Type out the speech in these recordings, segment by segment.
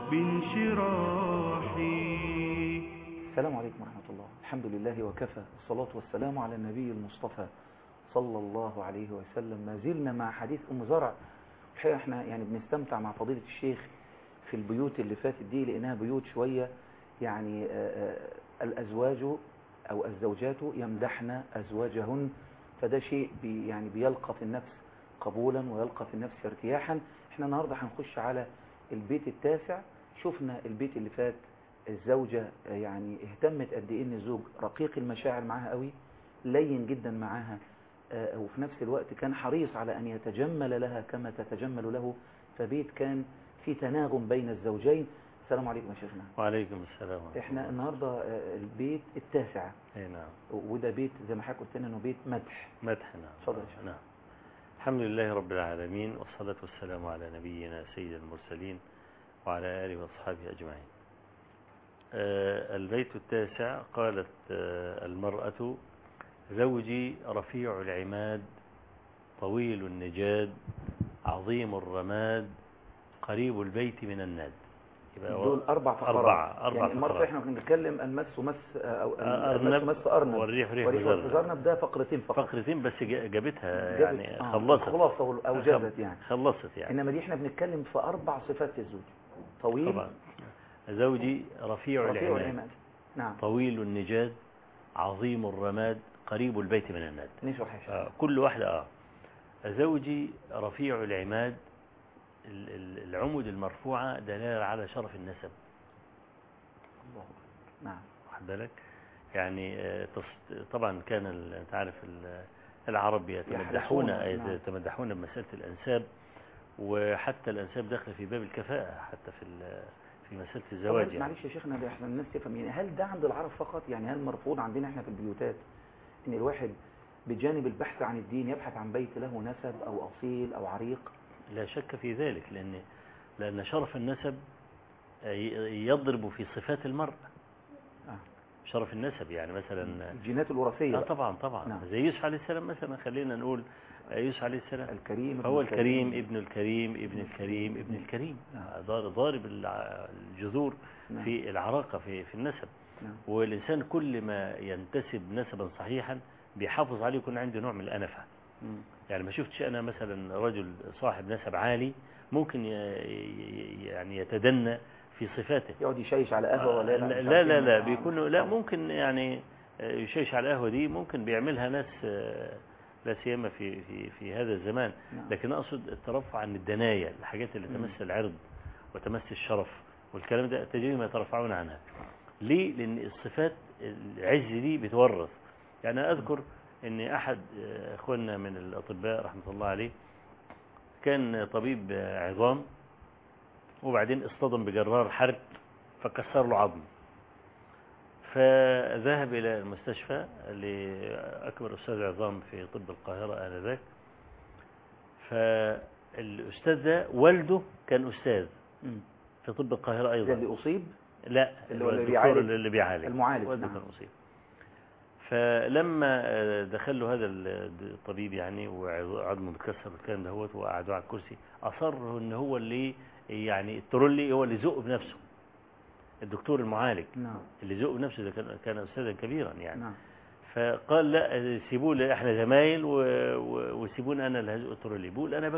بانشراحي. السلام عليكم ورحمة الله. الحمد لله وكفى، والصلاة والسلام على النبي المصطفى صلى الله عليه وسلم. ما زلنا مع حديث أم زرع. الحقيقة احنا يعني بنستمتع مع فضيلة الشيخ في البيوت اللي فاتت دي، لأنها بيوت شوية يعني الأزواج أو الزوجات يمدحن أزواجهن، فده شيء يعني بيلقى في النفس قبولا ويلقى في النفس ارتياحا. احنا النهاردة هنخش على البيت التاسع. شفنا البيت اللي فات الزوجة يعني اهتمت قد ايه ان الزوج رقيق المشاعر معاها قوي، لين جدا معاها، وفي نفس الوقت كان حريص على ان يتجمل لها كما تتجمل له، فبيت كان في تناغم بين الزوجين. السلام عليكم يا شيخنا. وعليكم السلام. احنا النهارده البيت التاسع. اي نعم. وده بيت زي ما حضرتك قلت لنا انه بيت مدح. نعم. اتفضل يا شيخ. نعم. الحمد لله رب العالمين، والصلاة والسلام على نبينا سيد المرسلين وعلى آله وأصحابه أجمعين. البيت التاسع. قالت المرأة: زوجي رفيع العماد، طويل النجاد، عظيم الرماد، قريب البيت من الناد. دول أربع فقرات. يعني المرة احنا بنتكلم المس ومس أو المس ومس أرنب، والريح ريح وزرنب. ده فقرتين فقط. فقرتين بس جابتها يعني خلصت خلاصة أو جابت يعني خلصت يعني. إنما دي احنا بنتكلم في 4 صفات الزوج. طويل طبعا. زوجي رفيع العماد. نعم. طويل النجاد، عظيم الرماد، قريب البيت من الناد. نشرح يا شيخ. كل واحدة. زوجي رفيع العماد، العمود المرفوعة دلالة على شرف النسب. الله. نعم. واخد بالك يعني. طبعا كان انت عارف العرب يتمدحون بمسألة الأنساب، وحتى الأنساب داخله في باب الكفاءة حتى في مسألة الزواج يعني. معلش يا شيخنا، احنا الناس تفهم يعني، هل ده عند العرب فقط؟ يعني هل مرفوض عندنا احنا في البيوتات ان الواحد بجانب البحث عن الدين يبحث عن بيت له نسب أو أصيل أو عريق؟ لا شك في ذلك، لأن شرف النسب يضرب في صفات المرء. شرف النسب يعني مثلا الجينات الوراثية. طبعا. نعم. زي يوسف عليه السلام مثلا. خلينا نقول يوسف عليه السلام الكريم، هو الكريم ابن الكريم ابن الكريم ابن الكريم. ضارب الجذور في العراقة في النسب. والإنسان كل ما ينتسب نسبا صحيحا بيحافظ عليه، يكون عنده نوع من الأنفة. يعني ما شفتش أنا مثلا رجل صاحب نسب عالي ممكن يعني يتدنى في صفاته، يقعد يشيش على قهوة ولا لا بيكون لا ممكن يعني يشيش على القهوة دي ممكن بيعملها ناس لا سيما في هذا الزمان. لكن أقصد الترفع عن الدنايا، الحاجات اللي تمس العرض وتمس الشرف والكلام ده تجريهم يترفعون عنها. ليه؟ لأن الصفات العز دي بتورث. يعني أذكر أن أحد أخواننا من الأطباء رحمة الله عليه كان طبيب عظام، وبعدين اصطدم بجرار حرب فكسر له عظم، فذهب إلى المستشفى لأكبر أستاذ عظام في طب القاهرة آنذاك. فالأستاذ ده والده كان أستاذ في طب القاهرة أيضا. اللي أصيب؟ لا، الدكتور اللي بيعالج، المعالج. والده كان أصيب. فلما دخل له هذا الطبيب يعني وعظمه متكسر والكلام ده هو، وقعدوا على الكرسي، أصر ان هو اللي يعني الترولي هو اللي زق بنفسه، الدكتور المعالج. نعم. اللي زق بنفسه ده كان أستاذا كبيرا يعني. نعم. فقال لا سيبوه لي، احنا زمايل وسيبوني انا اللي هزق الترولي. بقول انا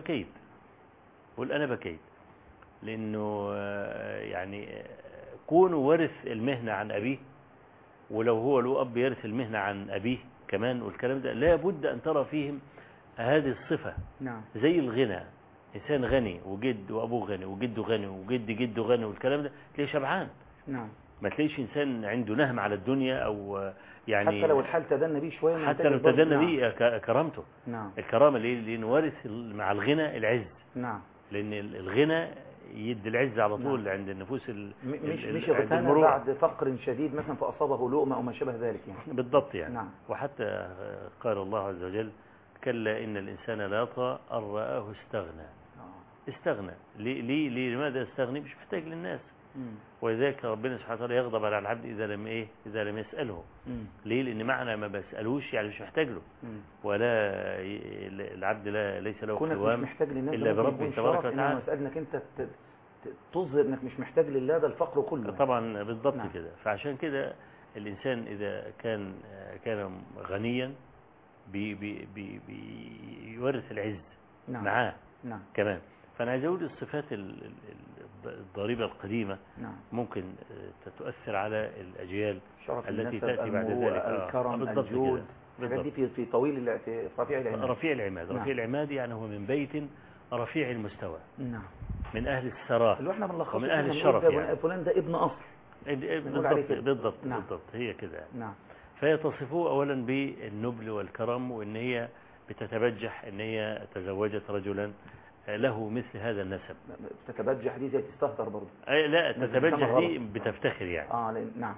بكيت لانه يعني كونه ورث المهنة عن ابيه، ولو هو له أب يرث المهنة عن أبيه كمان والكلام ده، لا بد أن ترى فيهم هذه الصفة. نعم. زي الغنى، إنسان غني وجد وأبوه غني وجده غني وجد جده غني والكلام ده تلاقيه شبعان. نعم. ما تلاقيش إنسان عنده نهم على الدنيا أو يعني حتى لو الحال تدنى بيه شوية، حتى لو تدنى بيه كرامته. نعم. الكرامة اللي نورث مع الغنى العز. نعم. لأن الغنى يدي العز على طول. نعم. عند النفوس مش غنى بعد فقر شديد مثلا فأصابه لؤمة أو ما شابه ذلك يعني. بالضبط يعني. نعم. وحتى قال الله عز وجل: كلا إن الإنسان لا يطغى أن رآه استغنى. لماذا استغني؟ مش محتاج للناس. ولذلك ربنا سبحانه وتعالى يغضب على العبد إذا لم يسأله. ليه؟ لأن معنى ما بسألوش يعني مش محتاج له. ولا العبد ليس له قوام مش محتاج للناس إلا بربه تبارك وتعالى. مسألة انك انت تظهر انك مش محتاج لله، ده الفقر كله. طبعا بالضبط نعم. كده. فعشان كده الإنسان إذا كان غنيا بيورث العز نعم. معاه نعم. كمان. فأنا عايز أقول الصفات الضريبة القديمة نعم. ممكن تؤثر على الأجيال شرف التي النسب، تأتي بعد المروءة، ذلك. الكرم، بالضبط الجود، كده. الحاجات دي في طويل، في رفيع العماد. رفيع العماد. نعم. رفيع العماد يعني هو من بيت رفيع المستوى، نعم. من أهل الثراء اللي احنا بنلخصه ومن أهل كده الشرف بنقول ده يعني. فلان ده ابن أصل. بنقول عليه بالضبط كده. بالضبط نعم. بالضبط هي كده. نعم. فهي تصفوه أولا بالنبل والكرم، وإن هي بتتبجح إن هي تزوجت رجلا له مثل هذا النسب. تتبجح دي زي تستهتر برضه. لا، تتبجح دي غلط. بتفتخر يعني. نعم.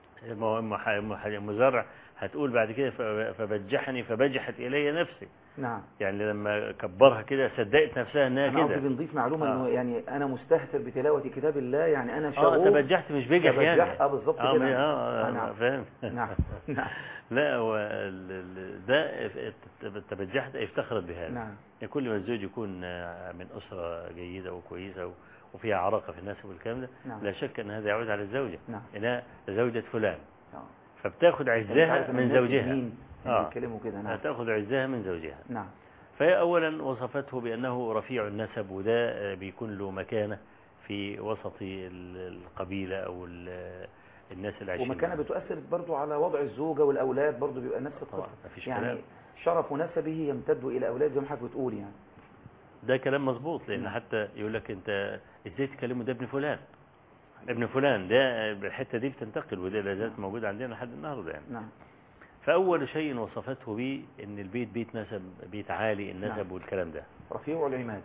أم زرع هتقول بعد كده فبجحني فبجحت إلي نفسي. نعم. يعني لما كبرها كده صدقت نفسها انها كده. أنا قصدي بنضيف معلومة انه يعني انا مستهتر بتلاوة كتاب الله، يعني انا شغوف. تبجحت مش بجح يعني. بالظبط كده. نعم فاهم. نعم. نعم. لا ده تبجحت افتخرت بهذا. نعم. كل ما الزوج يكون من أسرة جيدة وكويسة وفيها عراقة في النسب والكلام ده. نعم. لا شك ان هذا يعود على الزوجة. نعم. انها زوجة فلان. فبتاخد عزها من زوجها. يتكلموا كده. نعم. تأخذ عزها من زوجها. نعم. فهي أولا وصفته بأنه رفيع النسب، وده بيكون له مكانة في وسط القبيلة أو الناس اللي عايشين. ومكانة بتؤثر برضو على وضع الزوجة والأولاد، برضو بيبقى نفس طبعا الصفة. يعني شرف نسبه يمتد إلى أولاد زي ما حضرتك بتقول يعني. ده كلام مظبوط، لأن حتى يقول لك أنت إزاي تكلمه ده ابن فلان. ابن فلان ده الحتة دي بتنتقل، وده لا زالت موجودة عندنا لحد النهارده يعني. نعم. فأول شيء وصفته به إن البيت بيت نسب، بيت عالي النسب. نعم. والكلام ده رفيع العماد.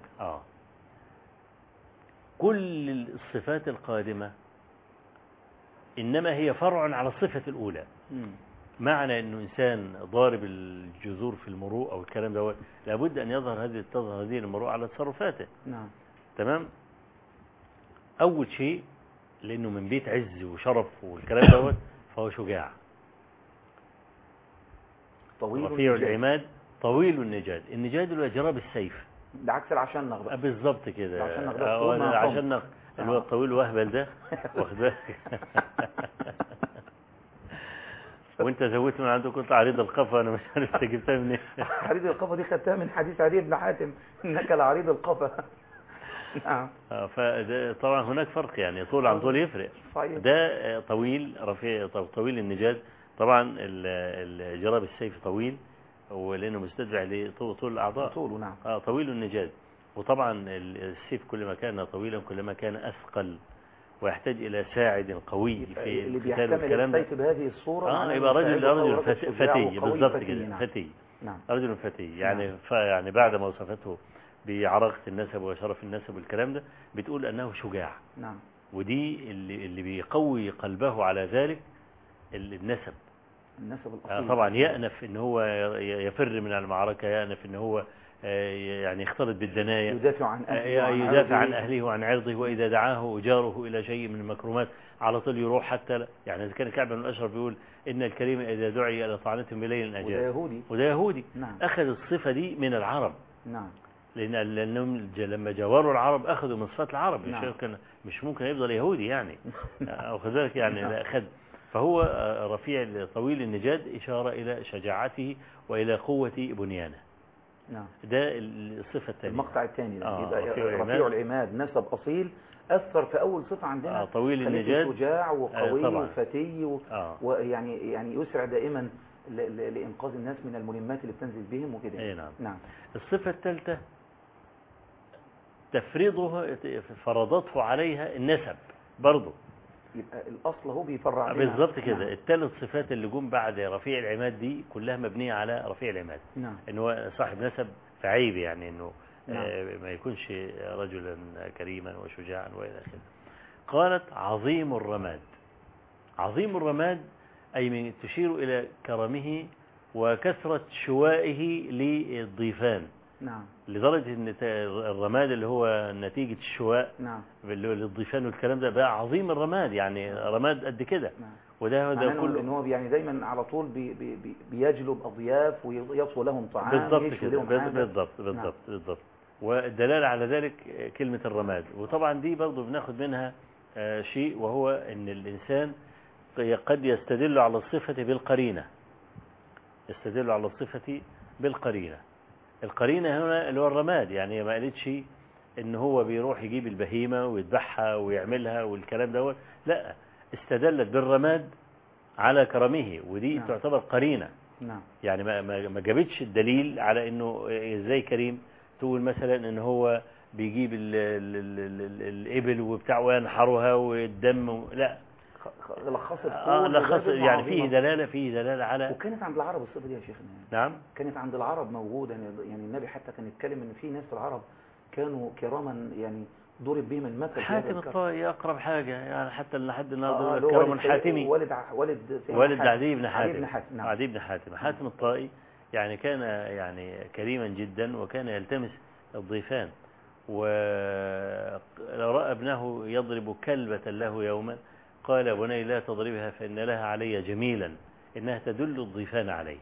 كل الصفات القادمة إنما هي فرع على الصفة الأولى. معنى إنه إنسان ضارب الجذور في المروءة أو الكلام ده، لابد أن تظهر هذه المروءة على تصرفاته. نعم. تمام. أول شيء لأنه من بيت عز وشرف والكلام ده، فهو شجاع. رفيع العماد طويل النجاد. النجاد اللي هو جراب السيف، ده عكس العشنق بقى. بالظبط كده. العشنق اللي هو الطويل وهبل ده. واخد بالك. وانت زودت من عندك قلت عريض القفا، انا مش عارف انت جبتها منين. عريض القفا دي خدتها من حديث عدي بن حاتم انك لعريض القفا. نعم. فده طبعا هناك فرق، يعني طول عن طول يفرق. صحيح. ده طويل رفيع طويل النجاد. طبعا جراب السيف طويل، ولانه مستدفع لطول الاعضاء. طوله. نعم. طويل النجاد. وطبعا السيف كل ما كان طويلا كل ما كان اثقل، ويحتاج الى ساعد قوي في القتال والكلام ده. السيف بهذه الصورة يبقى رجل فتي. بالضبط كده. نعم. فتي. نعم. رجل فتي يعني. نعم. يعني بعد ما وصفته بعراقة النسب وشرف النسب والكلام ده، بتقول أنه شجاع. نعم. ودي اللي بيقوي قلبه على ذلك النسب الأصيل. طبعا يأنف إن هو يفر من المعركة، يأنف إن هو يعني يختلط بالدناية، يدافع عن أهله وعن عرضه. وإذا دعاه جاره إلى شيء من المكرمات على طول يروح. حتى يعني إذا كان كعب بن الأشرف بيقول إن الكريم إذا دعي إلى طعنته بليل أجاب. وده يهودي. نعم. أخذ الصفة دي من العرب. نعم. لأنهم لما جاوروا العرب أخذوا من صفات العرب. نعم. مش ممكن يفضل يهودي يعني. أخذ ذلك يعني. لا أخذ. فهو رفيع طويل النجاد إشارة إلى شجاعته وإلى قوة بنيانه. نعم. ده الصفة الثانية. المقطع الثاني رفيع العماد نسب أصيل، أثر في أول صفة عندنا. طويل النجاد، شجاع وقوي وفتي ويعني يسرع دائما لإنقاذ الناس من الملمات اللي بتنزل بهم وكده. نعم. نعم. الصفة الثالثة فرضته عليها النسب برضه. يبقى الأصل هو بيفرع بالضبط كده. نعم. الثلاث صفات اللي جم بعد رفيع العماد دي كلها مبنية على رفيع العماد. نعم. إنه هو صاحب نسب فعيب، يعني إنه نعم. ما يكونش رجلا كريما وشجاعا وإلى آخره. قالت عظيم الرماد. عظيم الرماد أي تشير إلى كرمه وكثرة شوائه للضيفان. نعم. لدرجة ان الرماد اللي هو نتيجة الشواء. نعم. للضيفان والكلام ده بقى عظيم الرماد، يعني رماد قد كده. نعم. وده كله ان هو يعني دايما على طول بيجلب اضياف ويطوي لهم طعام. بالضبط كده. بالضبط. نعم. بالضبط. والدلالة على ذلك كلمة الرماد. وطبعا دي برضو بناخد منها شيء، وهو أن الإنسان قد يستدل على الصفة بالقرينة. يستدل على الصفة بالقرينة. القرينة هنا اللي هو الرماد، يعني ما قالتش ان هو بيروح يجيب البهيمة ويذبحها ويعملها والكلام دوت، لا، استدلت بالرماد على كرمه، ودي نعم. تعتبر قرينة. نعم. يعني ما جابتش الدليل على انه ازاي كريم. تقول مثلا ان هو بيجيب الابل وبتاع وينحرها والدم لا، لخصت لخص يعني فيه دلالة على. وكانت عند العرب الصفة دي يا شيخنا. نعم، كانت عند العرب موجودة، يعني النبي حتى كان يتكلم ان في ناس في العرب كانوا كراما، يعني ضرب بهم المثل. حاتم الطائي أقرب حاجة، يعني حتى لحد النهارده يقول كرم حاتمي، والد عدي بن حاتم. نعم. عدي بن حاتم. حاتم الطائي يعني كان يعني كريما جدا، وكان يلتمس الضيفان. ولو رأى ابنه يضرب كلبة له يوما قال: بني لا تضربها فإن لها علي جميلا، إنها تدل الضيفان علي.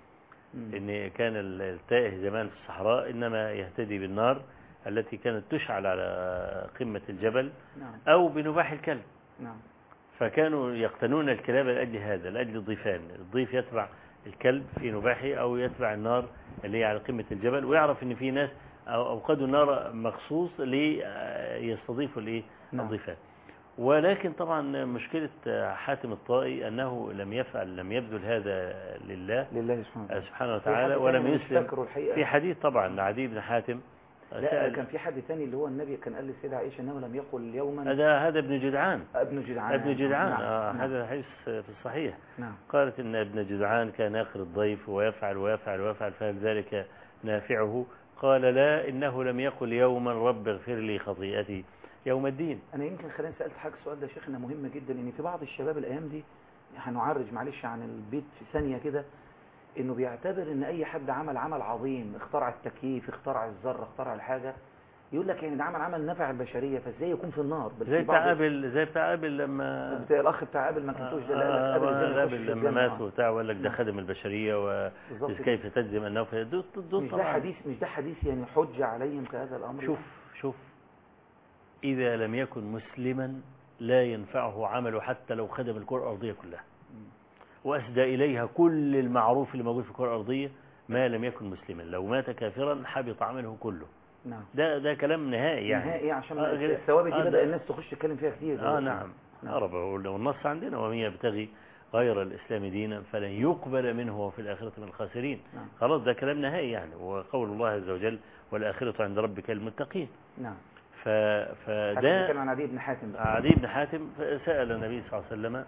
إن كان التائه زمان في الصحراء إنما يهتدي بالنار التي كانت تشعل على قمة الجبل، أو بنباح الكلب. فكانوا يقتنون الكلاب لأجل هذا، لأجل الضيفان. الضيف يتبع الكلب في نباحه، أو يتبع النار اللي هي على قمة الجبل، ويعرف إن في ناس أوقدوا النار مخصوص ليستضيفوا الضيفان. ولكن طبعا مشكلة حاتم الطائي أنه لم يبذل هذا لله سبحانه وتعالى، ولم يسلم. في حديث طبعا عدي بن حاتم. لا، كان في حد ثاني اللي هو النبي كان قال للسيدة عائشة أنه لم يقل يوما. هذا ابن جدعان. ابن جدعان. نعم. هذا حديث في الصحيح. نعم. قالت إن ابن جدعان كان يقر الضيف ويفعل ويفعل ويفعل، فهل ذلك نافعه؟ قال: لا، إنه لم يقل يوما رب اغفر لي خطيئتي يوم الدين. أنا يمكن خلينا سألت حاجة، السؤال ده شيخنا مهم جدا، إن في بعض الشباب الأيام دي، هنعرج معلش عن البيت في ثانية كده، إنه بيعتبر إن أي حد عمل عظيم، اخترع التكييف، اخترع الذرة، اخترع الحاجة، يقول لك يعني ده عمل نفع البشرية، فازاي يكون في النار؟ زي بتاع ابل لما الأخ بتاع ابل ما كنتوش ده ابل لما مات وبتاع، وقال لك ده خدم البشرية وكيف تجزم أنه مش ده حديث يعني حجة عليهم في هذا الأمر. شوف إذا لم يكن مسلما لا ينفعه عمله، حتى لو خدم الكرة الأرضية كلها وأسدى إليها كل المعروف اللي موجود في الكرة الأرضية، ما لم يكن مسلما. لو مات كافرا حبط عمله كله. نعم. ده كلام نهائي، يعني نهائي، عشان الثوابت دي بدأ الناس تخش تتكلم فيها كتير. نعم. والنص عندنا: ومن يبتغي غير الإسلام دينا فلن يقبل منه وفي الآخرة من الخاسرين. نعم. خلاص، ده كلام نهائي يعني. وقول الله عز وجل: والآخرة عند ربك المتقين. نعم. فده كان عن عدي بن حاتم. عدي بن حاتم سأل النبي صلى الله عليه وسلم،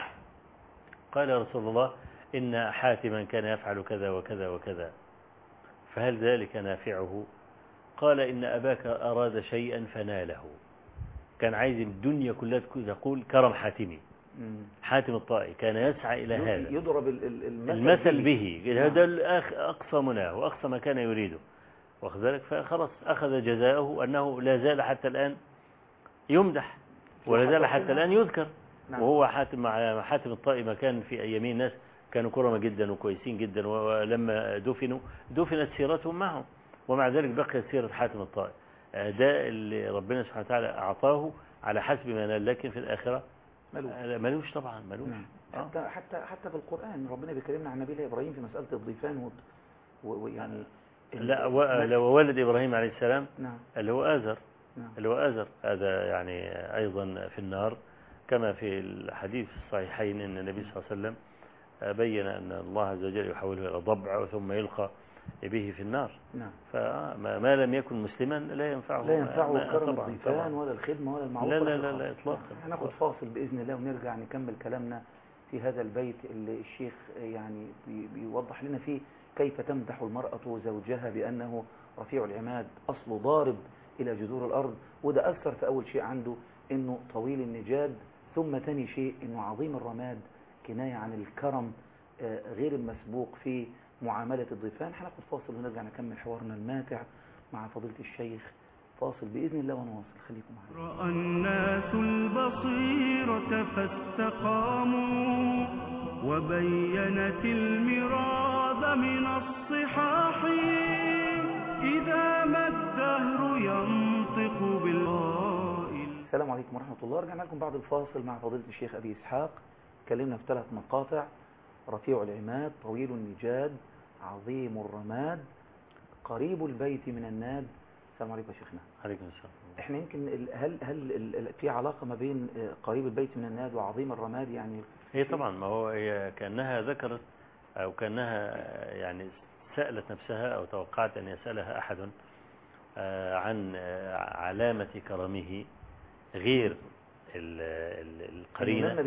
قال: يا رسول الله، إن حاتما كان يفعل كذا وكذا وكذا، فهل ذلك نافعه؟ قال: إن أباك أراد شيئا فناله. كان عايز الدنيا كلها تقول كرم حاتمي. حاتم الطائي كان يسعى إلى هذا، يضرب المثل به. هذا أقصى مناه وأقصى ما كان يريده، واخذ ذلك. فخلص أخذ جزاؤه أنه لا زال حتى الآن يمدح، ولا زال حتى الآن يذكر. نعم. وهو حاتم الطائي ما كان في أيامين الناس كانوا كرمة جدا وكويسين جدا، ولما دفنت سيرتهم معهم، ومع ذلك بقيت سيرة حاتم الطائي. ده اللي ربنا سبحانه وتعالى أعطاه على حسب ما نال، لكن في الآخرة ملوش طبعا، ملوش. نعم. حتى في القرآن ربنا بيكلمنا عن نبي إبراهيم في مسألة الضيفان ويعني لا، وولد إبراهيم عليه السلام. نعم. اللي هو آزر. نعم. اللي هو آزر هذا يعني أيضا في النار، كما في الحديث الصحيحين أن النبي صلى الله عليه وسلم بين أن الله عز وجل يحوله إلى ضبع ثم يلقى به في النار. نعم. فما لم يكن مسلما لا ينفعه كرم الضيفان ولا الخدمة ولا المعروف. لا إطلاقا. هناخد فاصل بإذن الله ونرجع نكمل كلامنا في هذا البيت اللي الشيخ يعني بيوضح لنا فيه كيف تمدح المرأة زوجها بأنه رفيع العماد، أصله ضارب إلى جذور الأرض. وده أثر في أول شيء عنده إنه طويل النجاد، ثم ثاني شيء إنه عظيم الرماد، كناية عن الكرم غير المسبوق في معاملة الضيفان. هناخد فاصل ونرجع نكمل حوارنا الماتع مع فضيلة الشيخ. فاصل بإذن الله ونواصل، خليكم معنا. رأى الناس البصيرة فاستقاموا، وبينت المراد من الصحاح، إذا ما الدهر السلام عليكم ورحمة الله. رجعنا لكم بعد الفاصل مع فضيلة الشيخ أبي إسحاق. اتكلمنا في 3 مقاطع: رفيع العماد، طويل النجاد، عظيم الرماد، قريب البيت من الناد. السلام عليكم يا شيخنا. عليكم السلام. احنا يمكن هل في علاقة ما بين قريب البيت من الناد وعظيم الرماد؟ يعني هي طبعا، ما هو هي كأنها ذكرت أو كأنها يعني سألت نفسها أو توقعت أن يسألها أحد عن علامة كرمه غير القرينة،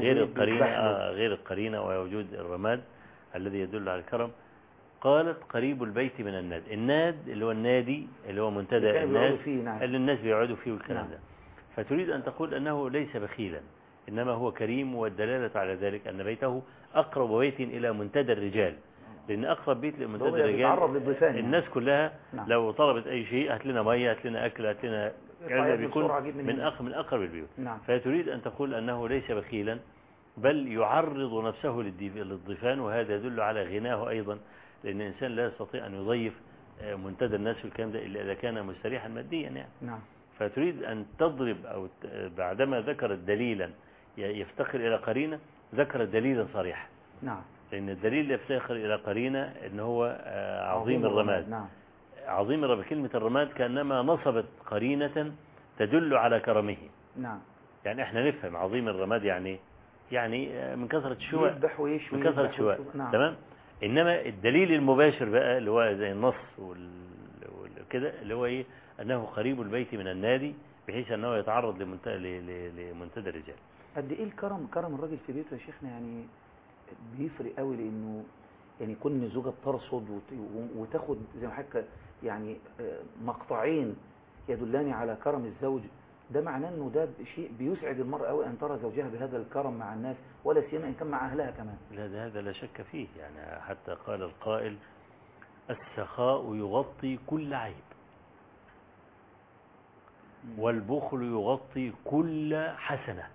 غير القرينة ووجود الرماد الذي يدل على الكرم. قالت قريب البيت من الناد. الناد اللي هو النادي اللي هو منتدى الناس اللي الناس بيقعدوا فيه والكلام ده. فتريد أن تقول أنه ليس بخيلا إنما هو كريم، والدلالة على ذلك أن بيته أقرب بيت إلى منتدى الرجال، لأن أقرب بيت لمنتدى الرجال الناس كلها لو طلبت أي شيء هات لنا مية، هات لنا أكل، هات لنا كذا، بيكون من أقرب البيوت. فتريد أن تقول أنه ليس بخيلا بل يعرض نفسه للضيفان، وهذا يدل على غناه أيضا، لأن الإنسان لا يستطيع أن يضيف منتدى الناس والكلام ده إلا إذا كان مستريحا ماديا يعني. فتريد أن تضرب أو بعدما ذكرت دليلا يفتقر إلى قرينة ذكرت دليلا صريحا. لأن الدليل يفتقر إلى قرينة إن هو عظيم الرماد. عظيم الرماد، كلمة الرماد كأنما نصبت قرينة تدل على كرمه. يعني احنا نفهم عظيم الرماد يعني من كثرة الشواء، من كثرة الشواء. تمام. إنما الدليل المباشر بقى اللي هو زي النص وكده اللي هو إيه؟ أنه قريب البيت من النادي، بحيث أنه يتعرض لمنتدى الرجال. قد إيه كرم الراجل في بيته يا شيخنا؟ يعني بيفرق قوي، لأنه يعني كل زوجة ترصد وتاخد زي ما حضرتك يعني مقطعين يدلان على كرم الزوج. ده معناه انه ده شيء بيسعد المرأة قوي ان ترى زوجها بهذا الكرم مع الناس، ولا سيما ان كان مع اهلها كمان. لا، هذا لا شك فيه. يعني حتى قال القائل: السخاء يغطي كل عيب، والبخل يغطي كل حسنة.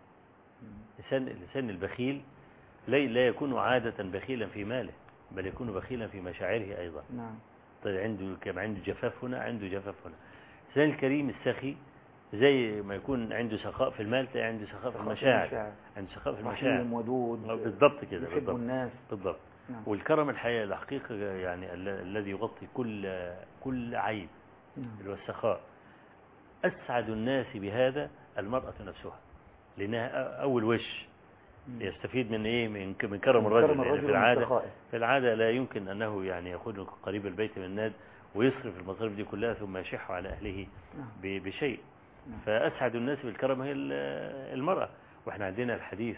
الإنسان البخيل لا يكون عادة بخيلا في ماله، بل يكون بخيلا في مشاعره أيضا. طيب عنده جفاف هنا، عنده جفاف هنا. الإنسان الكريم السخي زي ما يكون عنده سخاء في المال، عنده سخاء في المشاعر، عنده سخاء في المشاعر. رحيم ودود. بالضبط كده، يحب الناس. بالضبط. والكرم الحقيقة الحقيقة يعني الذي يغطي كل عيب، اللي هو السخاء. أسعد الناس بهذا المرأة نفسها، لأنها أول وش يستفيد من إيه؟ من كرم الرجل. يعني في العادة لا يمكن أنه يعني يكون قريب البيت من الناد ويصرف المصاريف دي كلها ثم يشح على أهله بشيء. فأسعد الناس بالكرم هي المرأة. وإحنا عندنا الحديث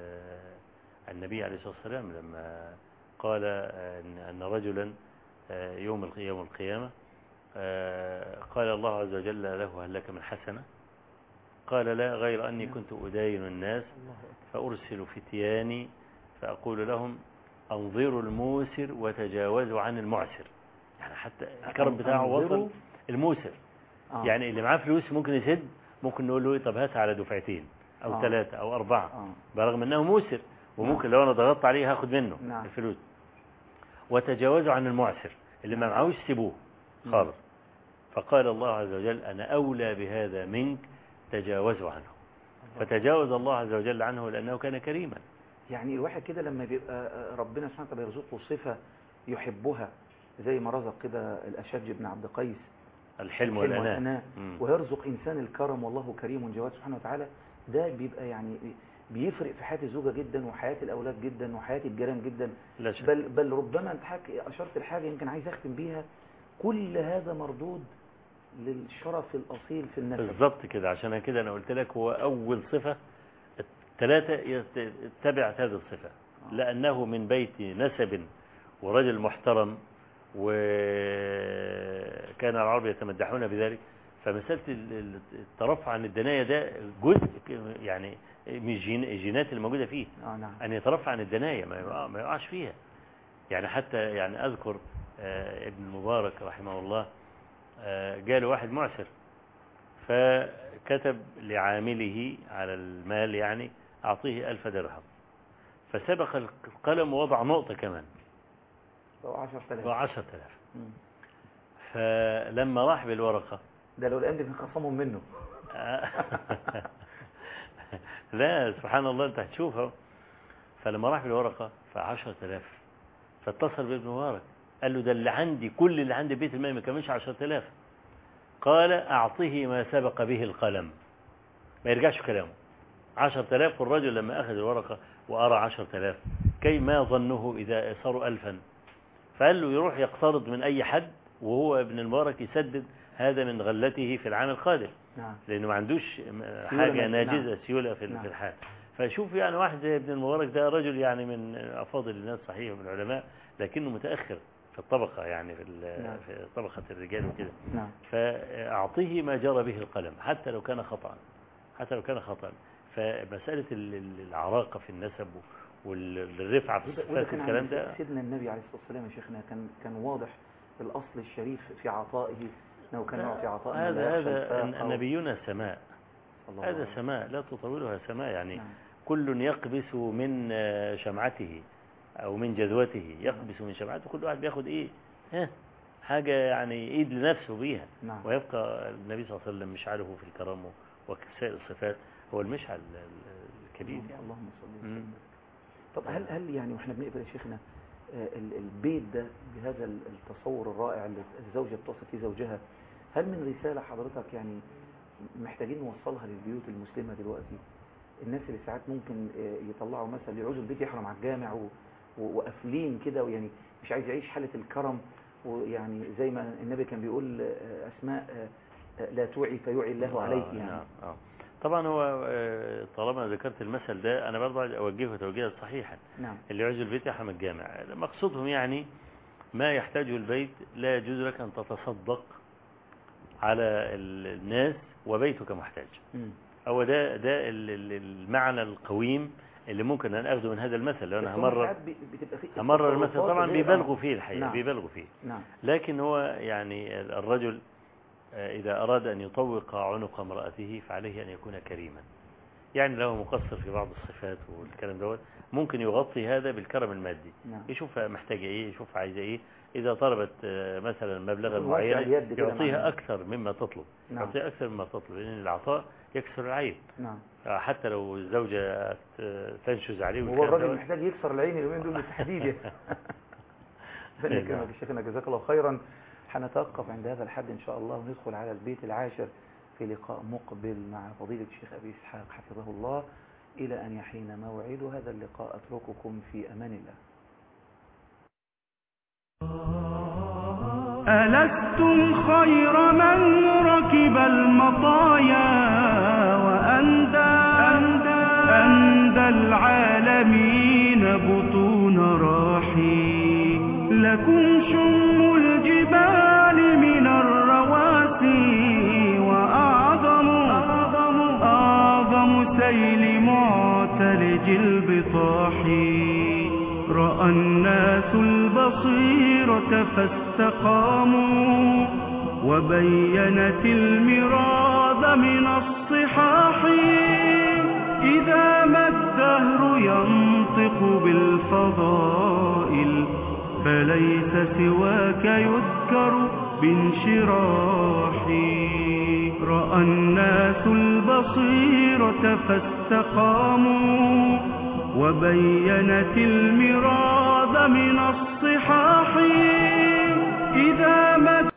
النبي عليه الصلاة والسلام لما قال أن رجلا يوم القيامة قال الله عز وجل له: هل لك من حسنة؟ قال: لا، غير أني كنت أداين الناس فأرسل فتياني فأقول لهم: أنظروا الموسر وتجاوزوا عن المعسر. يعني حتى الكرم بتاعه وصل الموسر. يعني اللي معاه فلوس ممكن يسد، ممكن نقول له: طب هاتها على دفعتين أو 3 أو 4، برغم أنه موسر، وممكن لو أنا ضغطت عليه هاخد منه الفلوس. وتجاوزوا عن المعسر، اللي ما معهوش سيبوه خالص. فقال الله عز وجل: أنا أولى بهذا منك، تجاوزوا عنه. فتجاوز الله عز وجل عنه لأنه كان كريما. يعني الواحد كده لما بيبقى ربنا سبحانه وتعالى يرزقه صفة يحبها، زي ما رزق كده الأشج بن عبد قيس الحلم والأناة، ويرزق إنسان الكرم والله كريم جواد سبحانه وتعالى، ده بيبقى يعني بيفرق في حياة الزوجة جدا، وحياة الأولاد جدا، وحياة الجيران جدا. بل ربما أنت أشرت الحاجة يمكن عايز أختم بيها: كل هذا مردود للشرف الأصيل في النسب. بالضبط كده. عشان كده أنا قلت لك هو أول صفة 3 تتبع هذه الصفة، لأنه من بيت نسب ورجل محترم، وكان العرب يتمدحون بذلك. فمسألة الترفع عن الدناية ده جزء يعني من الجينات الموجودة فيه. أن يترفع عن الدناية، ما يقعش فيها. يعني حتى يعني أذكر ابن المبارك رحمه الله جاله واحد معسر، فكتب لعامله على المال يعني أعطيه 1000 درهم، فسبق القلم ووضع نقطة كمان، 10,000. فلما راح بالورقة، ده لو الأندي كان خصمهم منه. لا سبحان الله انت هتشوفها. فلما راح بالورقة ف10,000 فاتصل بابن مبارك قال له ده اللي عندي، كل اللي عندي بيت المال ما كملش 10,000. قال أعطه ما سبق به القلم، ما يرجعش كلامه. 10,000. والرجل لما أخذ الورقة وأرى 10,000 كي ما ظنه إذا صاروا 1000. فقال له يروح يقترض من أي حد، وهو ابن المبارك يسدد هذا من غلته في العام القادم. نعم. لأنه ما عندوش حاجة ناجزة سيولة في الحال. فشوف يعني واحد زي ابن المبارك ده رجل يعني من أفاضل الناس صحيح من العلماء، لكنه متأخر في الطبقة يعني في طبقة الرجال وكده. نعم. فأعطيه ما جرى به القلم حتى لو كان خطأ. فمسألة العراقة في النسب والرفعة في الصفات والكلام ده، سيدنا النبي عليه الصلاة والسلام يا شيخنا كان واضح الأصل الشريف في عطائه، أنه كان يعطي عطاء. هذا النبيون سماء، هذا سماء لا تطولها سماء يعني. نعم. كل يقبس من شمعته أو من جذوته، يقبس من شمعته، كل واحد بياخد إيه حاجة يعني إيد لنفسه بيها. نعم. ويبقى النبي صلى الله عليه وسلم مشعله في الكرم وسائر الصفات هو المشعل الكبير يعني. اللهم صل وسلم. طب هل يعني واحنا بنقبل يا شيخنا البيت ده بهذا التصور الرائع اللي الزوجة بتصف فيه زوجها، هل من رسالة حضرتك يعني محتاجين نوصلها للبيوت المسلمة دلوقتي؟ الناس اللي ساعات ممكن يطلعوا مثلا يعوزوا البيت يحرم على الجامع وقافلين كده، ويعني مش عايز يعيش حالة الكرم، ويعني زي ما النبي كان بيقول أسماء لا توعي فيوعي الله عليك يعني. نعم. طبعا هو طالما ذكرت المثل ده أنا برضه أوجهه توجيها صحيحا. نعم. اللي يعوز البيت يحرم الجامع، مقصودهم يعني ما يحتاجه البيت لا يجوز لك أن تتصدق على الناس وبيتك محتاج. هو ده المعنى القويم اللي ممكن أن أخذه من هذا المثل. لو أنا همرر المثل طبعا بيبالغوا فيه الحقيقة. نعم. بيبالغوا فيه. نعم. لكن هو يعني الرجل إذا أراد أن يطوق عنق امرأته فعليه أن يكون كريما. يعني لو مقصر في بعض الصفات والكلام دوت ممكن يغطي هذا بالكرم المادي. نعم. يشوف محتاجة إيه، يشوف عايزة إيه. إذا طلبت مثلا مبلغا معينا يعطيها أكثر مما تطلب. نعم. يعطيها أكثر مما تطلب، لأن العطاء يكسر العيب. نعم. حتى لو الزوجة تنشز عليه. هو الراجل محتاج يكسر العين اليومين دول بالتحديد. يا شيخنا جزاك الله خيرا. هنتوقف عند هذا الحد إن شاء الله، وندخل على البيت العاشر في لقاء مقبل مع فضيلة الشيخ أبي إسحاق حفظه الله. إلى أن يحين موعد هذا اللقاء أترككم في أمان الله. ألستم خير من ركب المطايا وأندى العالمين بطون راحي، لكم شم الجبال من الرواسي وأعظم سيل معتلج البطاح. رأى الناس البصيرة فاستقاموا، وبينت المراد من الصحاح. إذا ما الدهر ينطق بالفضائل فليس سواك يذكر بانشراح. رأى الناس البصيرة فاستقاموا، وبينت المراد من الصحاح. إذا ما